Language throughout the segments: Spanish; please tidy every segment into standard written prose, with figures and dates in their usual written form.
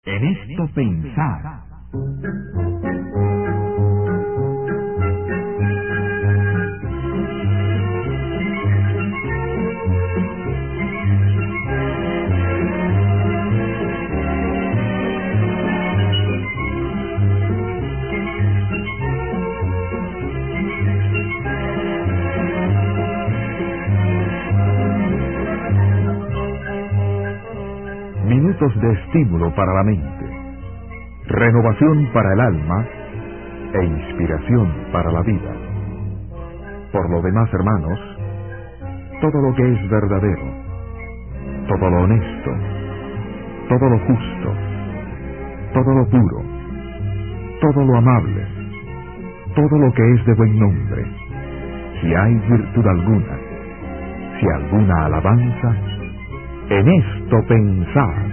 En esto pensad. Minutos de estímulo para la mente, renovación para el alma e inspiración para la vida. Por lo demás, hermanos, todo lo que es verdadero, todo lo honesto, todo lo justo, todo lo puro, todo lo amable, todo lo que es de buen nombre, si hay virtud alguna, si alguna alabanza, en esto pensad.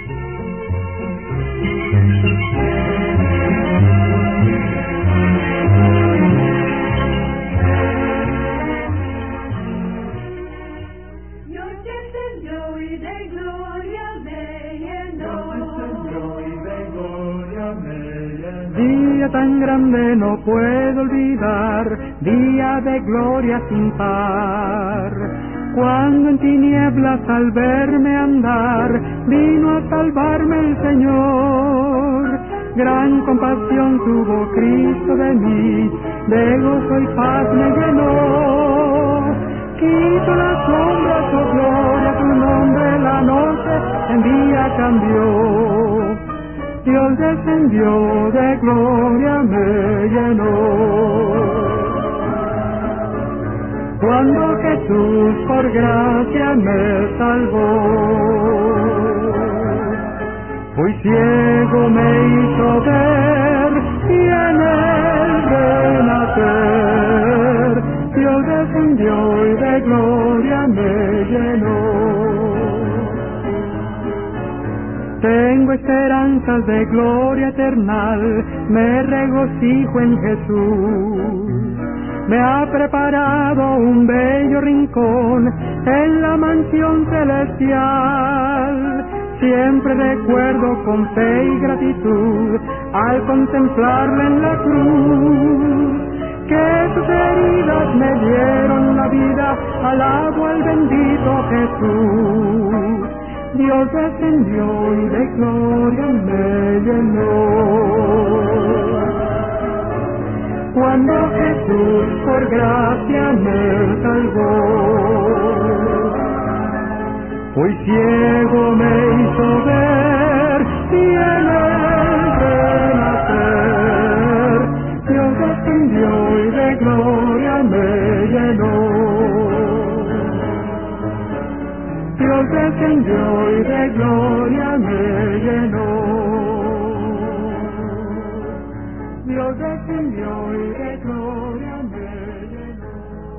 Día tan grande no puedo olvidar, día de gloria sin par. Cuando en tinieblas al verme andar, vino a salvarme el Señor. Gran compasión tuvo Cristo de mí, de gozo y paz me llenó. Quito las sombras, oh gloria, tu nombre la noche en día cambió. Dios descendió, de gloria me llenó. Cuando Jesús por gracia me salvó, hoy ciego me hizo ver y en él renacer. Dios descendió y de gloria me llenó. Tengo esperanzas de gloria eternal, me regocijo en Jesús. Me ha preparado un bello rincón en la mansión celestial. Siempre recuerdo con fe y gratitud al contemplarle en la cruz, que sus heridas me dieron la vida, alabo al bendito Jesús. Dios descendió y de gloria me llenó. Cuando Jesús por gracia me salvó, hoy ciego me hizo ver y en él renacer. Dios descendió y de gloria me llenó. Dios descendió y de gloria me llenó. Dios descendió y de gloria me llenó.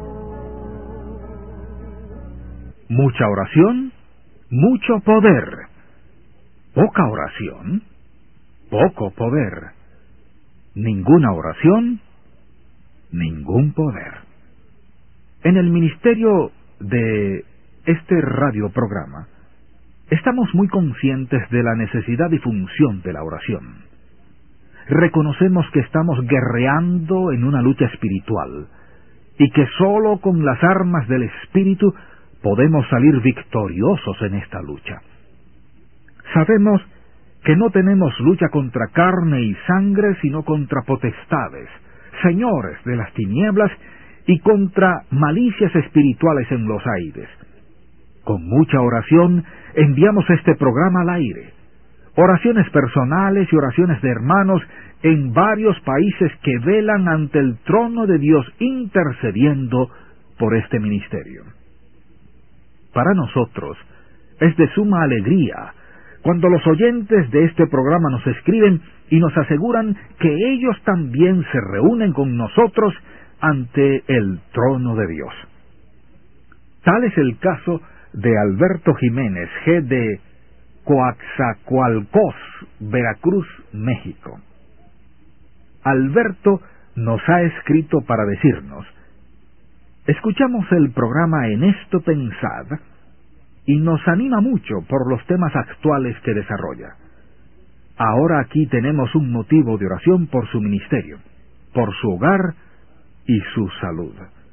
Mucha oración, mucho poder. Poca oración, poco poder. Ninguna oración, ningún poder. En el ministerio de este radioprograma, estamos muy conscientes de la necesidad y función de la oración. Reconocemos que estamos guerreando en una lucha espiritual y que sólo con las armas del Espíritu podemos salir victoriosos en esta lucha. Sabemos que no tenemos lucha contra carne y sangre, sino contra potestades, señores de las tinieblas y contra malicias espirituales en los aires. Con mucha oración enviamos este programa al aire. Oraciones personales y oraciones de hermanos en varios países que velan ante el trono de Dios intercediendo por este ministerio. Para nosotros es de suma alegría cuando los oyentes de este programa nos escriben y nos aseguran que ellos también se reúnen con nosotros ante el trono de Dios. Tal es el caso de Alberto Jiménez, G. de Coatzacoalcos, Veracruz, México. Alberto nos ha escrito para decirnos: escuchamos el programa En esto pensad y nos anima mucho por los temas actuales que desarrolla. Ahora aquí tenemos un motivo de oración por su ministerio, por su hogar y su salud.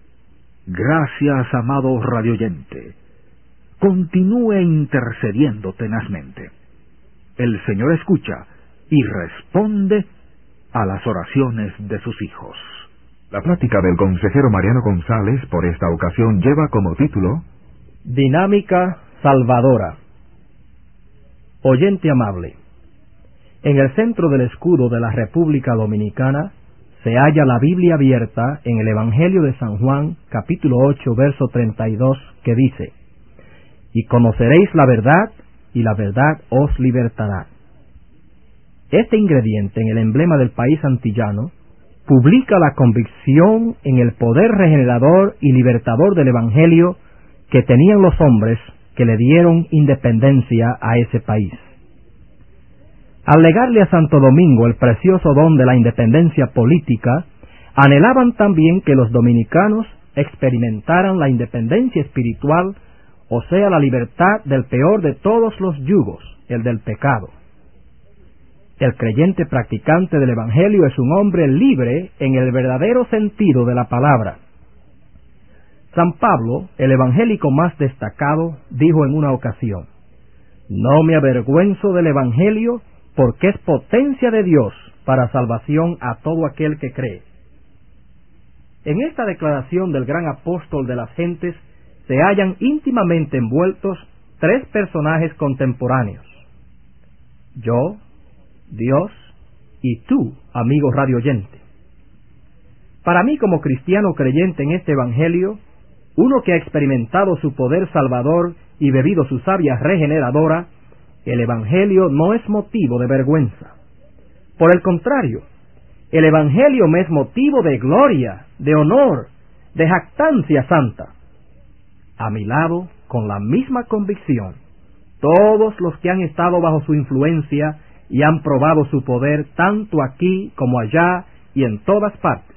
Gracias, amado radioyente. Continúe intercediendo tenazmente. El Señor escucha y responde a las oraciones de sus hijos. La plática del consejero Mariano González por esta ocasión lleva como título Dinámica salvadora. Oyente amable, en el centro del escudo de la República Dominicana se halla la Biblia abierta en el Evangelio de San Juan, capítulo 8, verso 32, que dice: «Y conoceréis la verdad, y la verdad os libertará». Este ingrediente en el emblema del país antillano publica la convicción en el poder regenerador y libertador del Evangelio que tenían los hombres que le dieron independencia a ese país. Al legarle a Santo Domingo el precioso don de la independencia política, anhelaban también que los dominicanos experimentaran la independencia espiritual, o sea, la libertad del peor de todos los yugos, el del pecado. El creyente practicante del Evangelio es un hombre libre en el verdadero sentido de la palabra. San Pablo, el evangélico más destacado, dijo en una ocasión: «No me avergüenzo del Evangelio, porque es potencia de Dios para salvación a todo aquel que cree». En esta declaración del gran apóstol de las gentes se hallan íntimamente envueltos tres personajes contemporáneos: yo, Dios y tú, amigo radioyente. Para mí, como cristiano creyente en este Evangelio, uno que ha experimentado su poder salvador y bebido su savia regeneradora, el Evangelio no es motivo de vergüenza. Por el contrario, el Evangelio me es motivo de gloria, de honor, de jactancia santa. A mi lado, con la misma convicción, todos los que han estado bajo su influencia y han probado su poder tanto aquí como allá y en todas partes.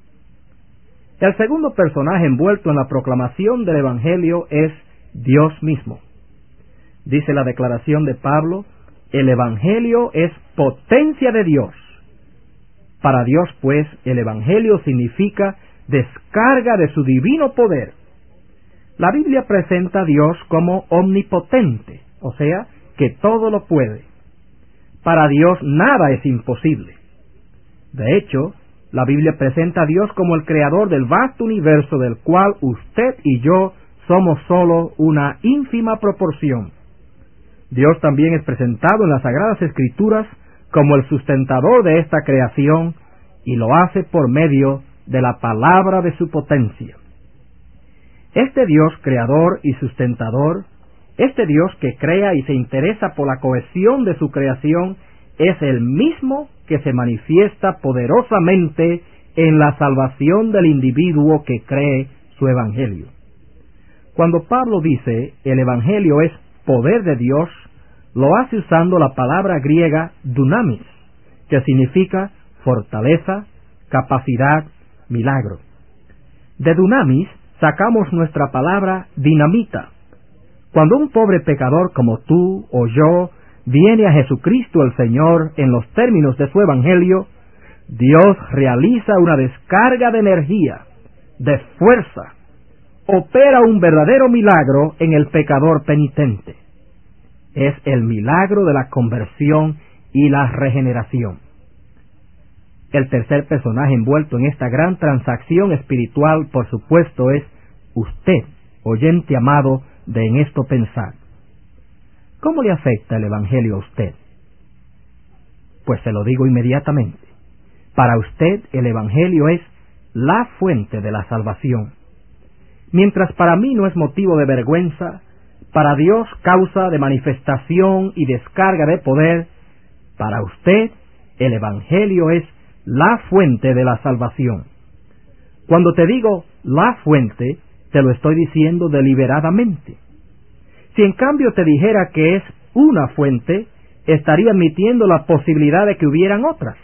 El segundo personaje envuelto en la proclamación del Evangelio es Dios mismo. Dice la declaración de Pablo: el Evangelio es potencia de Dios. Para Dios, pues, el Evangelio significa descarga de su divino poder. La Biblia presenta a Dios como omnipotente, o sea, que todo lo puede. Para Dios nada es imposible. De hecho, la Biblia presenta a Dios como el creador del vasto universo del cual usted y yo somos solo una ínfima proporción. Dios también es presentado en las Sagradas Escrituras como el sustentador de esta creación, y lo hace por medio de la palabra de su potencia. Este Dios creador y sustentador, este Dios que crea y se interesa por la cohesión de su creación, es el mismo que se manifiesta poderosamente en la salvación del individuo que cree su Evangelio. Cuando Pablo dice el Evangelio es poder de Dios, lo hace usando la palabra griega dunamis, que significa fortaleza, capacidad, milagro. De dunamis sacamos nuestra palabra dinamita. Cuando un pobre pecador como tú o yo viene a Jesucristo el Señor en los términos de su Evangelio, Dios realiza una descarga de energía, de fuerza, opera un verdadero milagro en el pecador penitente. Es el milagro de la conversión y la regeneración. El tercer personaje envuelto en esta gran transacción espiritual, por supuesto, es usted, oyente amado de En Esto Pensar. ¿Cómo le afecta el Evangelio a usted? Pues se lo digo inmediatamente. Para usted el Evangelio es la fuente de la salvación. Mientras para mí no es motivo de vergüenza, para Dios causa de manifestación y descarga de poder, para usted el Evangelio es la fuente de la salvación. Cuando te digo la fuente, te lo estoy diciendo deliberadamente. Si en cambio te dijera que es una fuente, estaría admitiendo la posibilidad de que hubieran otras.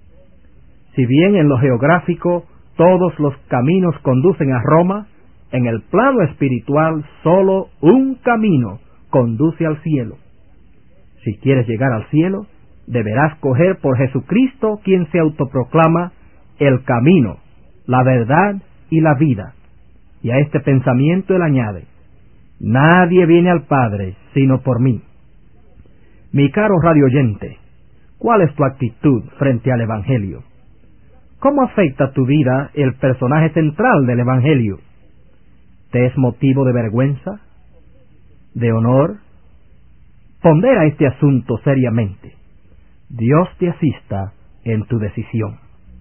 Si bien en lo geográfico todos los caminos conducen a Roma, en el plano espiritual solo un camino conduce al cielo. Si quieres llegar al cielo, deberás coger por Jesucristo, quien se autoproclama el camino, la verdad y la vida. Y a este pensamiento él añade: nadie viene al Padre sino por mí. Mi caro radioyente, ¿cuál es tu actitud frente al Evangelio? ¿Cómo afecta tu vida el personaje central del Evangelio? ¿Te es motivo de vergüenza? ¿De honor? Pondera este asunto seriamente. Dios te asista en tu decisión.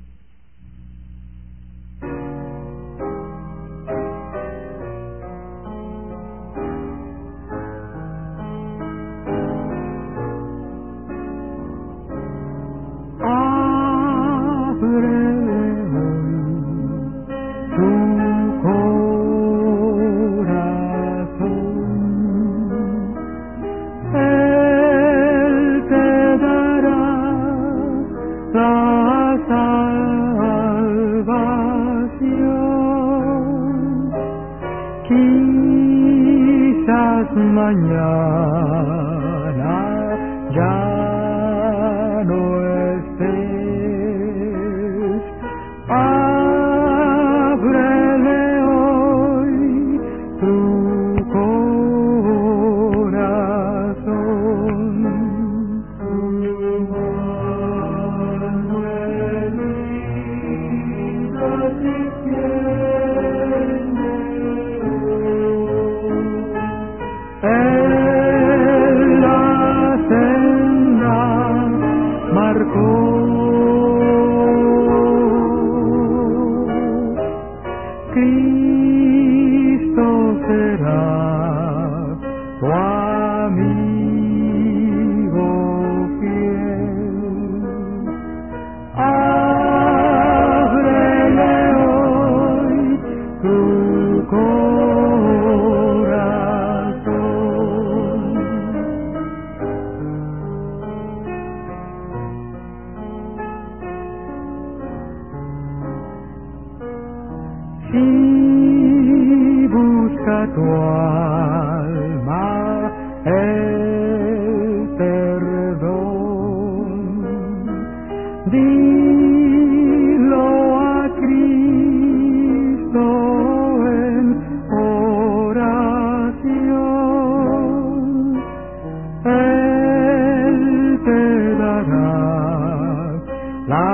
Mañana ya no estés, ábrele hoy tu corazón. Tu mano herida si Cristo será tu amigo fiel. Ábrele hoy tu corazón. Si busca tu alma el perdón, dilo a Cristo en oración. Él te dará la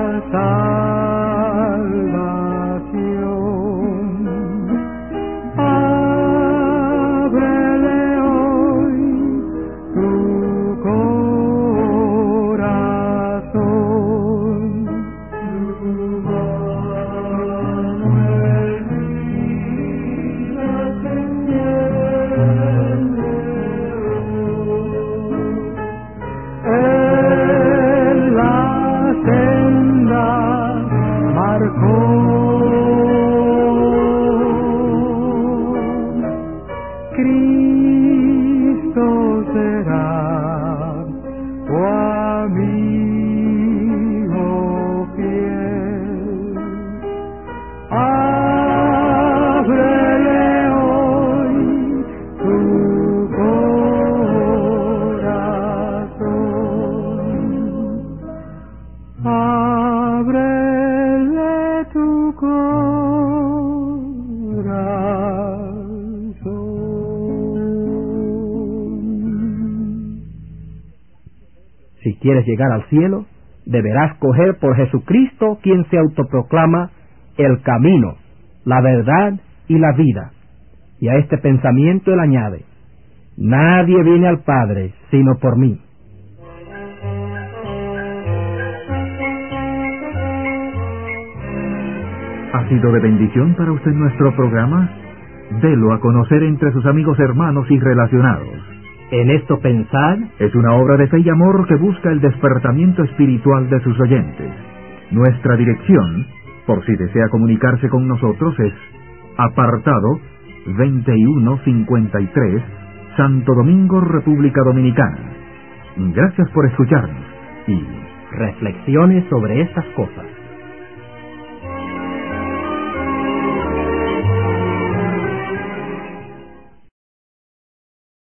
Cristo será tu amigo fiel. Ábrele hoy tu corazón. Ábrele tu Si quieres llegar al cielo, deberás coger por Jesucristo, quien se autoproclama el camino, la verdad y la vida. Y a este pensamiento él añade: nadie viene al Padre sino por mí. ¿Ha sido de bendición para usted nuestro programa? Délo a conocer entre sus amigos, hermanos y relacionados. En esto pensar es una obra de fe y amor que busca el despertamiento espiritual de sus oyentes. Nuestra dirección, por si desea comunicarse con nosotros, es apartado 2153, Santo Domingo, República Dominicana. Gracias por escucharnos y reflexiones sobre estas cosas.